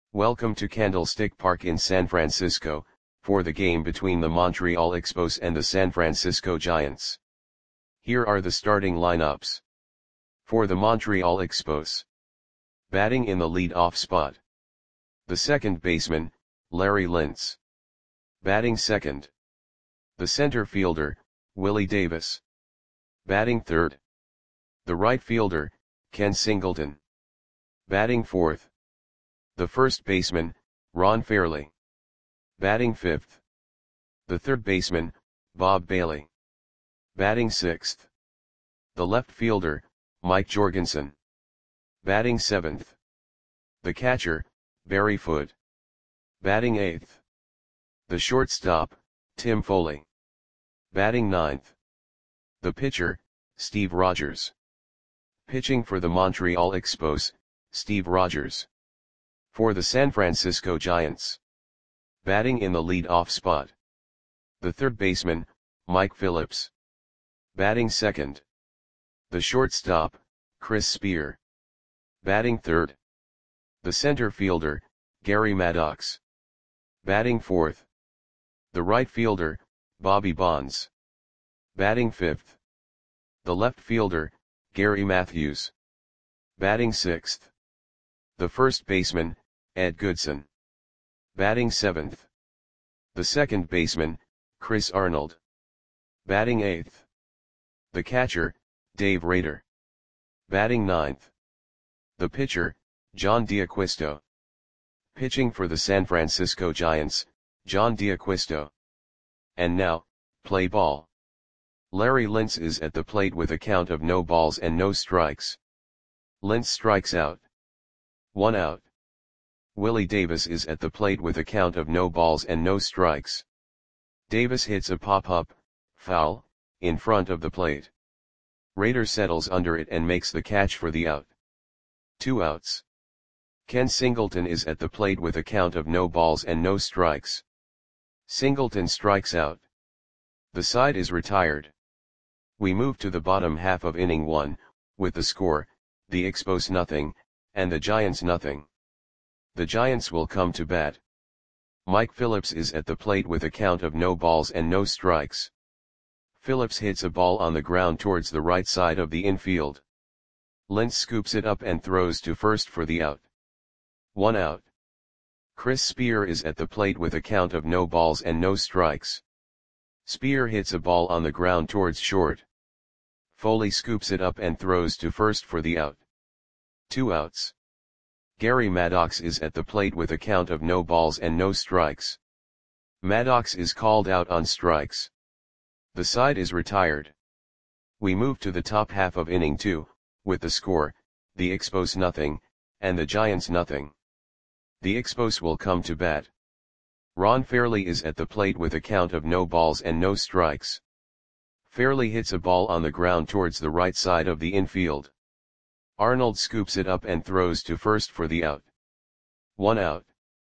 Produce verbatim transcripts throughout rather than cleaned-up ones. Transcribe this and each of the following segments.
Welcome to Candlestick Park in San Francisco, for the game between the Montreal Expos and the San Francisco Giants. Here are the starting lineups. For the Montreal Expos. Batting in the lead-off spot. The second baseman, Larry Lintz. Batting second. The center fielder, Willie Davis. Batting third. The right fielder, Ken Singleton. Batting fourth. The first baseman, Ron Fairly. Batting fifth. The third baseman, Bob Bailey. Batting sixth. The left fielder, Mike Jorgensen. Batting seventh. The catcher, Barry Foote. Batting eighth. The shortstop, Tim Foley. Batting ninth. The pitcher, Steve Rogers. Pitching for the Montreal Expos, Steve Rogers. For the San Francisco Giants. Batting in the lead-off spot. The third baseman, Mike Phillips. Batting second. The shortstop, Chris Spear. Batting third. The center fielder, Gary Maddox. Batting fourth. The right fielder, Bobby Bonds. Batting fifth. The left fielder, Gary Matthews. Batting sixth. The first baseman, Ed Goodson. Batting seventh. The second baseman, Chris Arnold. Batting eighth. The catcher, Dave Rader. Batting ninth. The pitcher, John D'Acquisto. Pitching for the San Francisco Giants, John D'Acquisto. And now, play ball. Larry Lintz is at the plate with a count of no balls and no strikes. Lintz strikes out. One out. Willie Davis is at the plate with a count of no balls and no strikes. Davis hits a pop-up, foul, in front of the plate. Rader settles under it and makes the catch for the out. Two outs. Ken Singleton is at the plate with a count of no balls and no strikes. Singleton strikes out. The side is retired. We move to the bottom half of inning one, with the score, the Expos nothing, and the Giants nothing. The Giants will come to bat. Mike Phillips is at the plate with a count of no balls and no strikes. Phillips hits a ball on the ground towards the right side of the infield. Lintz scoops it up and throws to first for the out. One out. Chris Spear is at the plate with a count of no balls and no strikes. Spear hits a ball on the ground towards short. Foley scoops it up and throws to first for the out. Two outs. Gary Maddox is at the plate with a count of no balls and no strikes. Maddox is called out on strikes. The side is retired. We move to the top half of inning two, with the score, the Expos nothing, and the Giants nothing. The Expos will come to bat. Ron Fairly is at the plate with a count of no balls and no strikes. Fairly hits a ball on the ground towards the right side of the infield. Arnold scoops it up and throws to first for the out. One out.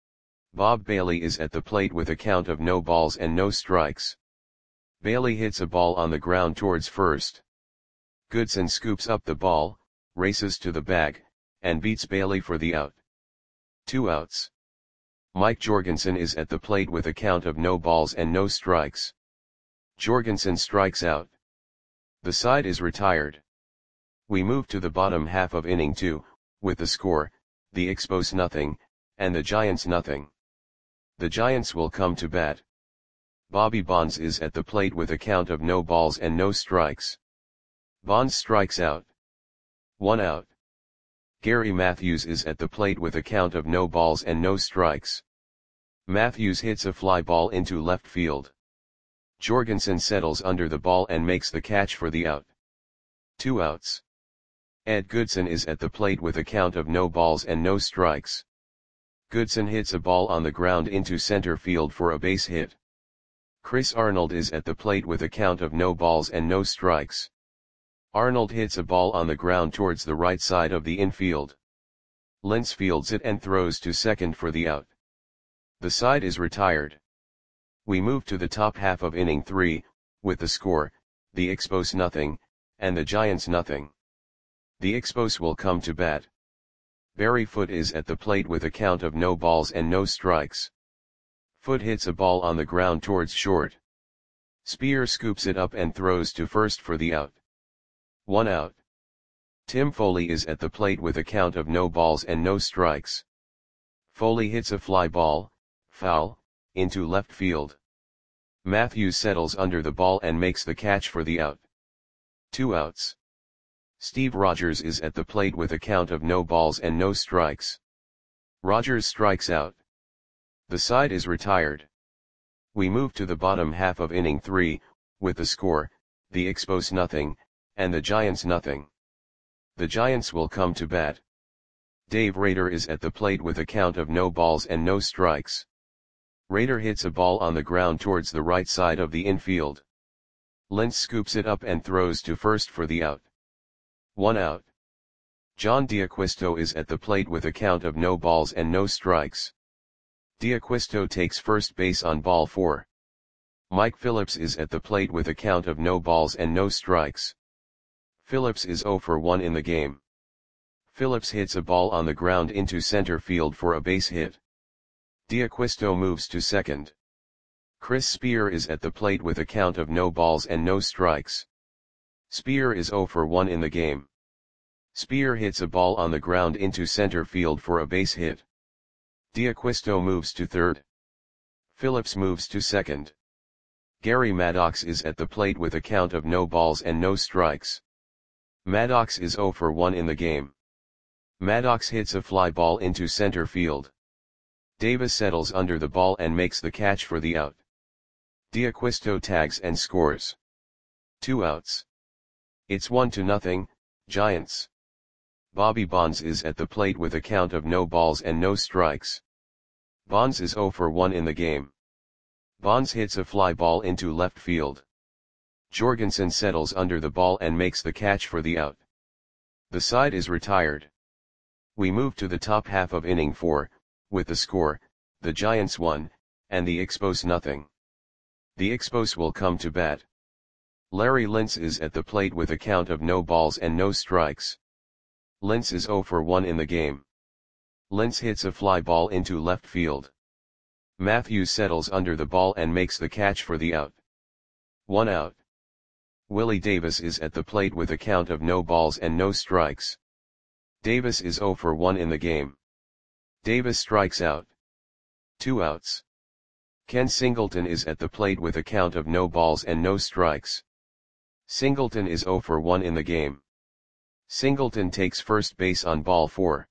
Bob Bailey is at the plate with a count of no balls and no strikes. Bailey hits a ball on the ground towards first. Goodson scoops up the ball, races to the bag, and beats Bailey for the out. Two outs. Mike Jorgensen is at the plate with a count of no balls and no strikes. Jorgensen strikes out. The side is retired. We move to the bottom half of inning two, with the score, the Expos nothing, and the Giants nothing. The Giants will come to bat. Bobby Bonds is at the plate with a count of no balls and no strikes. Bonds strikes out. One out. Gary Matthews is at the plate with a count of no balls and no strikes. Matthews hits a fly ball into left field. Jorgensen settles under the ball and makes the catch for the out. Two outs. Ed Goodson is at the plate with a count of no balls and no strikes. Goodson hits a ball on the ground into center field for a base hit. Chris Arnold is at the plate with a count of no balls and no strikes. Arnold hits a ball on the ground towards the right side of the infield. Lintz fields it and throws to second for the out. The side is retired. We move to the top half of inning three, with the score, the Expos nothing, and the Giants nothing. The Expos will come to bat. Barry Foot is at the plate with a count of no balls and no strikes. Foot hits a ball on the ground towards short. Spear scoops it up and throws to first for the out. One out. Tim Foley is at the plate with a count of no balls and no strikes. Foley hits a fly ball, foul, into left field. Matthews settles under the ball and makes the catch for the out. Two outs. Steve Rogers is at the plate with a count of no balls and no strikes. Rogers strikes out. The side is retired. We move to the bottom half of inning three, with the score, the Expos nothing, and the Giants nothing. The Giants will come to bat. Dave Rader is at the plate with a count of no balls and no strikes. Rader hits a ball on the ground towards the right side of the infield. Lentz scoops it up and throws to first for the out. One out. John D'Acquisto is at the plate with a count of no balls and no strikes. D'Acquisto takes first base on ball four. Mike Phillips is at the plate with a count of no balls and no strikes. Phillips is zero for one in the game. Phillips hits a ball on the ground into center field for a base hit. D'Acquisto moves to second. Chris Spear is at the plate with a count of no balls and no strikes. Spear is zero for one in the game. Spear hits a ball on the ground into center field for a base hit. D'Acquisto moves to third. Phillips moves to second. Gary Maddox is at the plate with a count of no balls and no strikes. Maddox is zero for one in the game. Maddox hits a fly ball into center field. Davis settles under the ball and makes the catch for the out. D'Acquisto tags and scores. Two outs. It's one to nothing, Giants. Bobby Bonds is at the plate with a count of no balls and no strikes. Bonds is zero for one in the game. Bonds hits a fly ball into left field. Jorgensen settles under the ball and makes the catch for the out. The side is retired. We move to the top half of inning four, with the score, the Giants one, and the Expos nothing. The Expos will come to bat. Larry Lentz is at the plate with a count of no balls and no strikes. Lentz is zero for one in the game. Lentz hits a fly ball into left field. Matthews settles under the ball and makes the catch for the out. One out. Willie Davis is at the plate with a count of no balls and no strikes. Davis is zero for one in the game. Davis strikes out. Two outs. Ken Singleton is at the plate with a count of no balls and no strikes. Singleton is zero for one in the game. Singleton takes first base on ball four.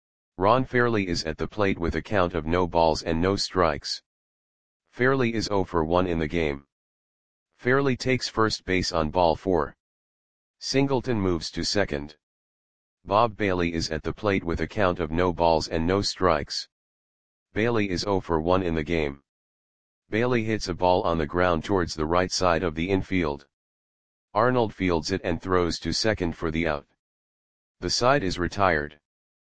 Ron Fairley is at the plate with a count of no balls and no strikes. Fairley is zero for one in the game. Fairley takes first base on ball four. Singleton moves to second. Bob Bailey is at the plate with a count of no balls and no strikes. Bailey is zero for one in the game. Bailey hits a ball on the ground towards the right side of the infield. Arnold fields it and throws to second for the out. The side is retired.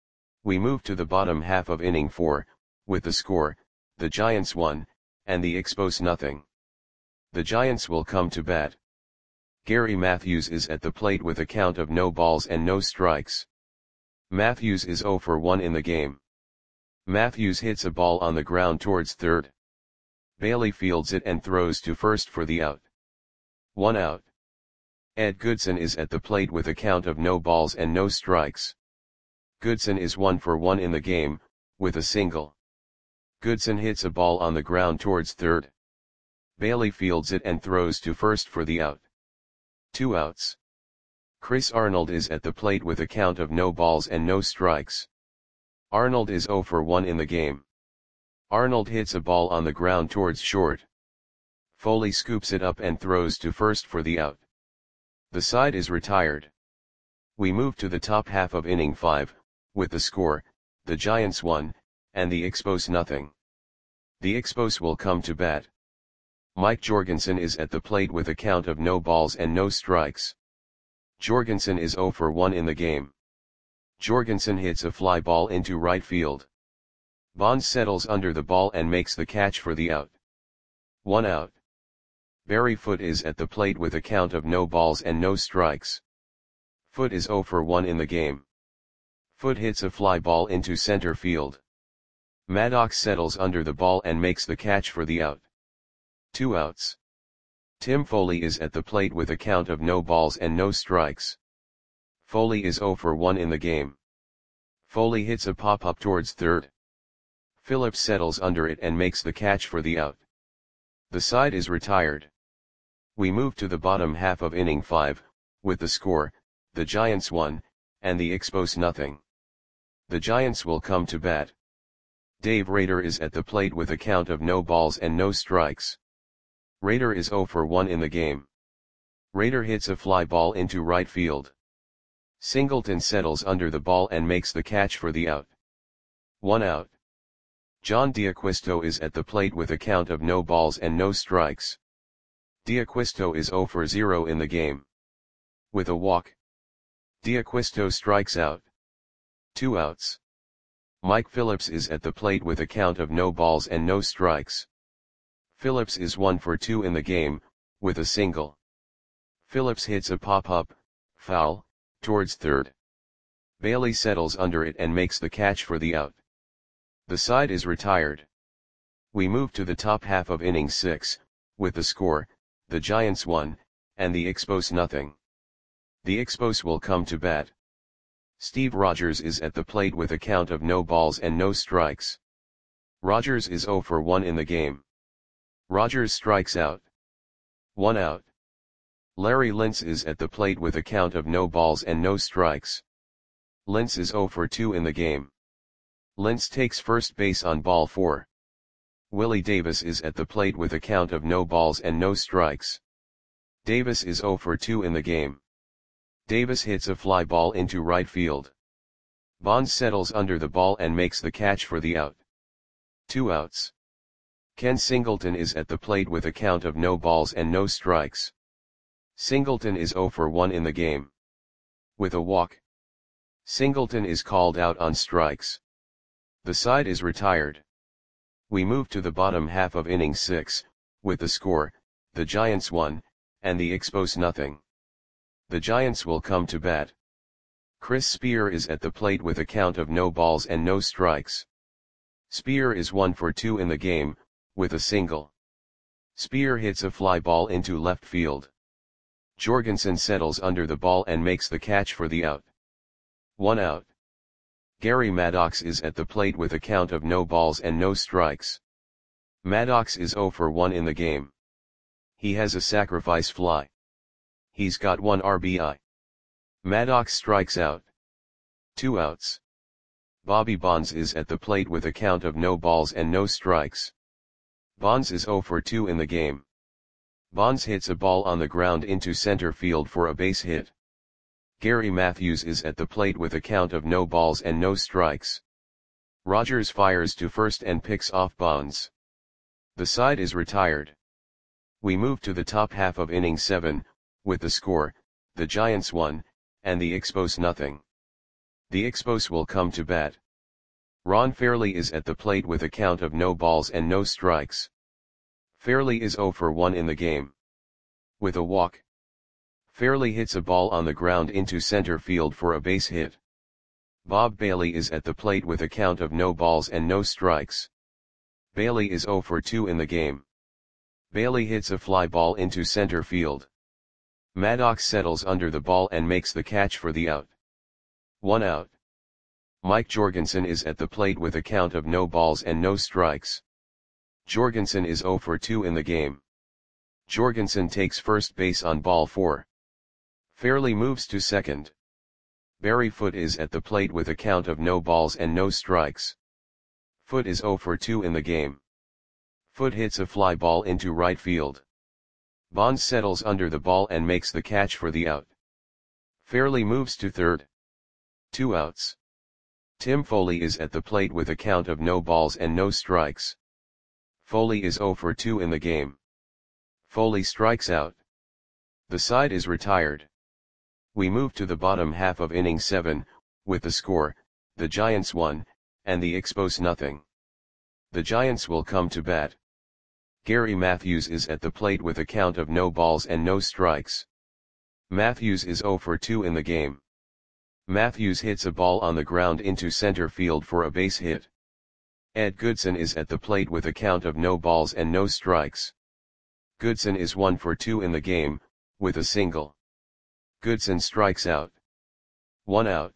We move to the bottom half of inning four, with the score, the Giants one, and the Expos nothing. The Giants will come to bat. Gary Matthews is at the plate with a count of no balls and no strikes. Matthews is zero for one in the game. Matthews hits a ball on the ground towards third. Bailey fields it and throws to first for the out. One out. Ed Goodson is at the plate with a count of no balls and no strikes. Goodson is one for one in the game, with a single. Goodson hits a ball on the ground towards third. Bailey fields it and throws to first for the out. Two outs. Chris Arnold is at the plate with a count of no balls and no strikes. Arnold is zero for one in the game. Arnold hits a ball on the ground towards short. Foley scoops it up and throws to first for the out. The side is retired. We move to the top half of inning five, with the score, the Giants one, and the Expos nothing. The Expos will come to bat. Mike Jorgensen is at the plate with a count of no balls and no strikes. Jorgensen is zero for one in the game. Jorgensen hits a fly ball into right field. Bonds settles under the ball and makes the catch for the out. One out. Barry Foot is at the plate with a count of no balls and no strikes. Foot is zero for one in the game. Foot hits a fly ball into center field. Maddox settles under the ball and makes the catch for the out. Two outs. Tim Foley is at the plate with a count of no balls and no strikes. Foley is oh for one in the game. Foley hits a pop-up towards third. Phillips settles under it and makes the catch for the out. The side is retired. We move to the bottom half of inning five, with the score, the Giants one, and the Expos nothing. The Giants will come to bat. Dave Rader is at the plate with a count of no balls and no strikes. Rader is oh for one in the game. Rader hits a fly ball into right field. Singleton settles under the ball and makes the catch for the out. One out. John D'Acquisto is at the plate with a count of no balls and no strikes. D'Acquisto is oh for zero in the game. With a walk, D'Acquisto strikes out. Two outs. Mike Phillips is at the plate with a count of no balls and no strikes. Phillips is one for two in the game, with a single. Phillips hits a pop-up, foul, towards third. Bailey settles under it and makes the catch for the out. The side is retired. We move to the top half of inning six, with the score, the Giants one, and the Expos nothing. The Expos will come to bat. Steve Rogers is at the plate with a count of no balls and no strikes. Rogers is oh for one in the game. Rogers strikes out. One out. Larry Lintz is at the plate with a count of no balls and no strikes. Lintz is oh for two in the game. Lintz takes first base on ball four. Willie Davis is at the plate with a count of no balls and no strikes. Davis is oh for two in the game. Davis hits a fly ball into right field. Bonds settles under the ball and makes the catch for the out. Two outs. Ken Singleton is at the plate with a count of no balls and no strikes. Singleton is oh for one in the game. With a walk, Singleton is called out on strikes. The side is retired. We move to the bottom half of inning six, with the score, the Giants one, and the Expos nothing. The Giants will come to bat. Chris Spear is at the plate with a count of no balls and no strikes. Spear is one for two in the game, with a single. Spear hits a fly ball into left field. Jorgensen settles under the ball and makes the catch for the out. One out. Gary Maddox is at the plate with a count of no balls and no strikes. Maddox is oh for one in the game. He has a sacrifice fly. He's got one R B I. Maddox strikes out. Two outs. Bobby Bonds is at the plate with a count of no balls and no strikes. Bonds is oh for two in the game. Bonds hits a ball on the ground into center field for a base hit. Gary Matthews is at the plate with a count of no balls and no strikes. Rogers fires to first and picks off Bonds. The side is retired. We move to the top half of inning seven, with the score, the Giants one, and the Expos nothing. The Expos will come to bat. Ron Fairley is at the plate with a count of no balls and no strikes. Fairley is oh for one in the game. With a walk, Fairley hits a ball on the ground into center field for a base hit. Bob Bailey is at the plate with a count of no balls and no strikes. Bailey is oh for two in the game. Bailey hits a fly ball into center field. Maddox settles under the ball and makes the catch for the out. One out. Mike Jorgensen is at the plate with a count of no balls and no strikes. Jorgensen is oh for two in the game. Jorgensen takes first base on ball four. Fairley moves to second. Barry Foote is at the plate with a count of no balls and no strikes. Foote is oh for two in the game. Foote hits a fly ball into right field. Bonds settles under the ball and makes the catch for the out. Fairley moves to third. Two outs. Tim Foley is at the plate with a count of no balls and no strikes. Foley is oh for two in the game. Foley strikes out. The side is retired. We move to the bottom half of inning seven, with the score, the Giants one, and the Expos nothing. The Giants will come to bat. Gary Matthews is at the plate with a count of no balls and no strikes. Matthews is oh for two in the game. Matthews hits a ball on the ground into center field for a base hit. Ed Goodson is at the plate with a count of no balls and no strikes. Goodson is one for two in the game, with a single. Goodson strikes out. One out.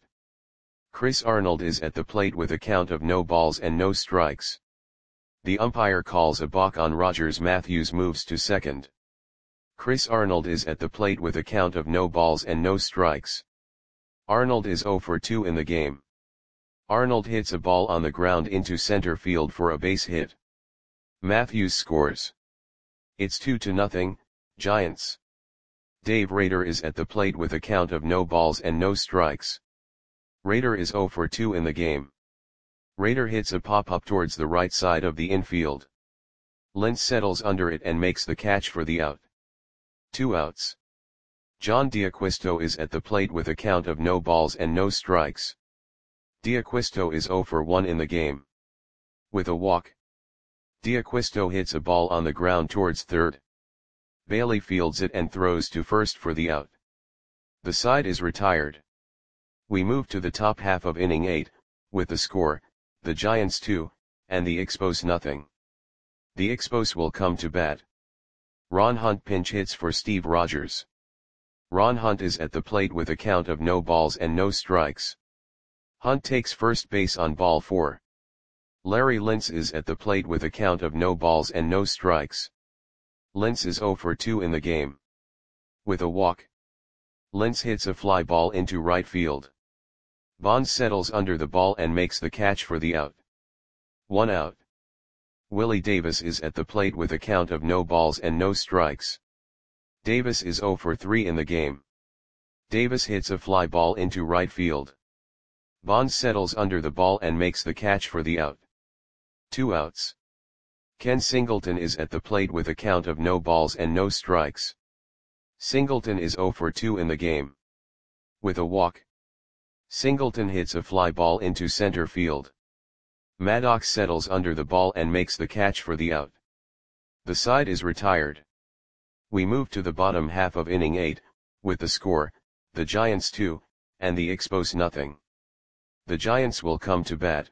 Chris Arnold is at the plate with a count of no balls and no strikes. The umpire calls a balk on Rogers. Matthews moves to second. Chris Arnold is at the plate with a count of no balls and no strikes. Arnold is zero for two in the game. Arnold hits a ball on the ground into center field for a base hit. Matthews scores. It's two to nothing, Giants. Dave Rader is at the plate with a count of no balls and no strikes. Rader is zero for two in the game. Rader hits a pop-up towards the right side of the infield. Lentz settles under it and makes the catch for the out. Two outs. John D'Acquisto is at the plate with a count of no balls and no strikes. D'Acquisto is zero for one in the game. With a walk. D'Acquisto hits a ball on the ground towards third. Bailey fields it and throws to first for the out. The side is retired. We move to the top half of inning eight, with the score, the Giants two, and the Expos nothing. The Expos will come to bat. Ron Hunt pinch hits for Steve Rogers. Ron Hunt is at the plate with a count of no balls and no strikes. Hunt takes first base on ball four. Larry Lentz is at the plate with a count of no balls and no strikes. Lentz is zero for two in the game. With a walk. Lentz hits a fly ball into right field. Bonds settles under the ball and makes the catch for the out. One out. Willie Davis is at the plate with a count of no balls and no strikes. Davis is zero for three in the game. Davis hits a fly ball into right field. Bonds settles under the ball and makes the catch for the out. Two outs. Ken Singleton is at the plate with a count of no balls and no strikes. Singleton is zero for two in the game. With a walk. Singleton hits a fly ball into center field. Maddox settles under the ball and makes the catch for the out. The side is retired. We move to the bottom half of inning eight, with the score, the Giants two, and the Expos nothing. The Giants will come to bat.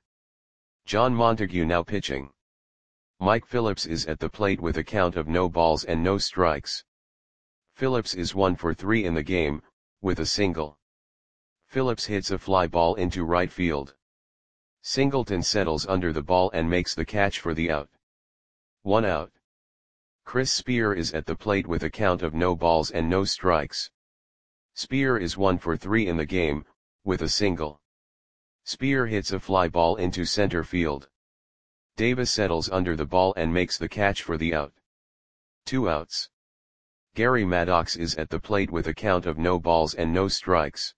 John Montague now pitching. Mike Phillips is at the plate with a count of no balls and no strikes. Phillips is one for three in the game, with a single. Phillips hits a fly ball into right field. Singleton settles under the ball and makes the catch for the out. One out. Chris Spear is at the plate with a count of no balls and no strikes. Spear is one for three in the game, with a single. Spear hits a fly ball into center field. Davis settles under the ball and makes the catch for the out. Two outs. Gary Maddox is at the plate with a count of no balls and no strikes.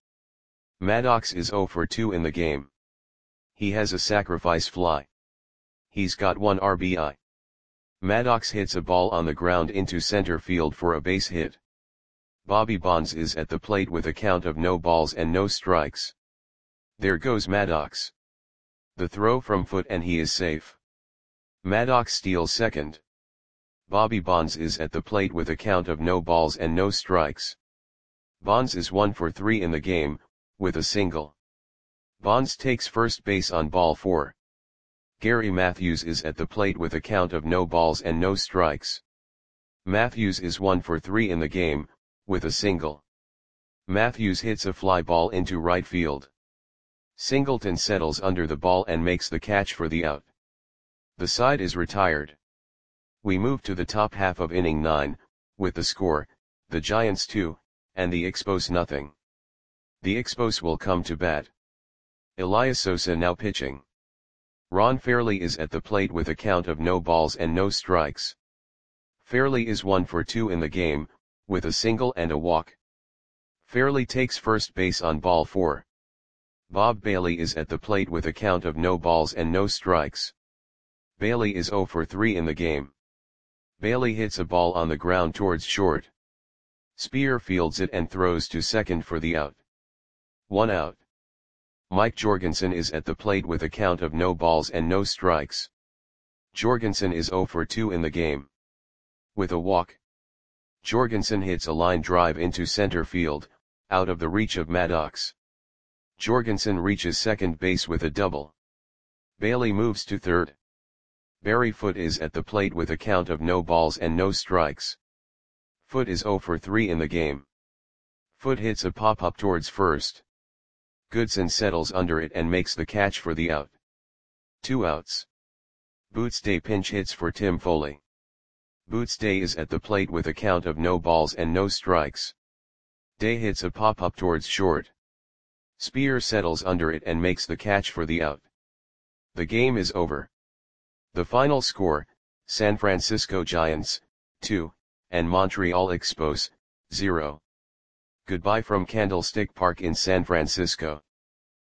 Maddox is zero for two in the game. He has a sacrifice fly. He's got one R B I. Maddox hits a ball on the ground into center field for a base hit. Bobby Bonds is at the plate with a count of no balls and no strikes. There goes Maddox. The throw from foot and he is safe. Maddox steals second. Bobby Bonds is at the plate with a count of no balls and no strikes. Bonds is one for three in the game, with a single. Bonds takes first base on ball four. Gary Matthews is at the plate with a count of no balls and no strikes. Matthews is one for three in the game, with a single. Matthews hits a fly ball into right field. Singleton settles under the ball and makes the catch for the out. The side is retired. We move to the top half of inning nine, with the score, the Giants two, and the Expos nothing. The Expos will come to bat. Elias Sosa now pitching. Ron Fairley is at the plate with a count of no balls and no strikes. Fairley is one for two in the game, with a single and a walk. Fairley takes first base on ball four. Bob Bailey is at the plate with a count of no balls and no strikes. Bailey is zero for three in the game. Bailey hits a ball on the ground towards short. Spear fields it and throws to second for the out. One out. Mike Jorgensen is at the plate with a count of no balls and no strikes. Jorgensen is zero for two in the game. With a walk. Jorgensen hits a line drive into center field, out of the reach of Maddox. Jorgensen reaches second base with a double. Bailey moves to third. Barry Foote is at the plate with a count of no balls and no strikes. Foote is zero for three in the game. Foote hits a pop-up towards first. Goodson settles under it and makes the catch for the out. Two outs. Boots Day pinch hits for Tim Foley. Boots Day is at the plate with a count of no balls and no strikes. Day hits a pop-up towards short. Spear settles under it and makes the catch for the out. The game is over. The final score, San Francisco Giants, two, and Montreal Expos, zero. Goodbye from Candlestick Park in San Francisco.